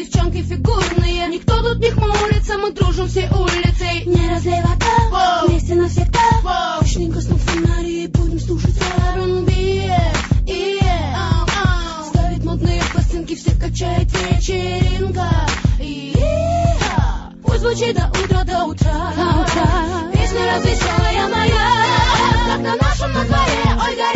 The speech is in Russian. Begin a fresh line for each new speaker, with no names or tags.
девчонки фигурные. Никто тут не хмурится, мы дружим всей улицей. Не разлей вода, вместе навсегда. Точненько снув фонари, будем слушать R&B. Ставить модные пластинки, все качает вечеринка. Пусть звучит до утра. Песня развеселая моя, как на нашем на дворе. Ой,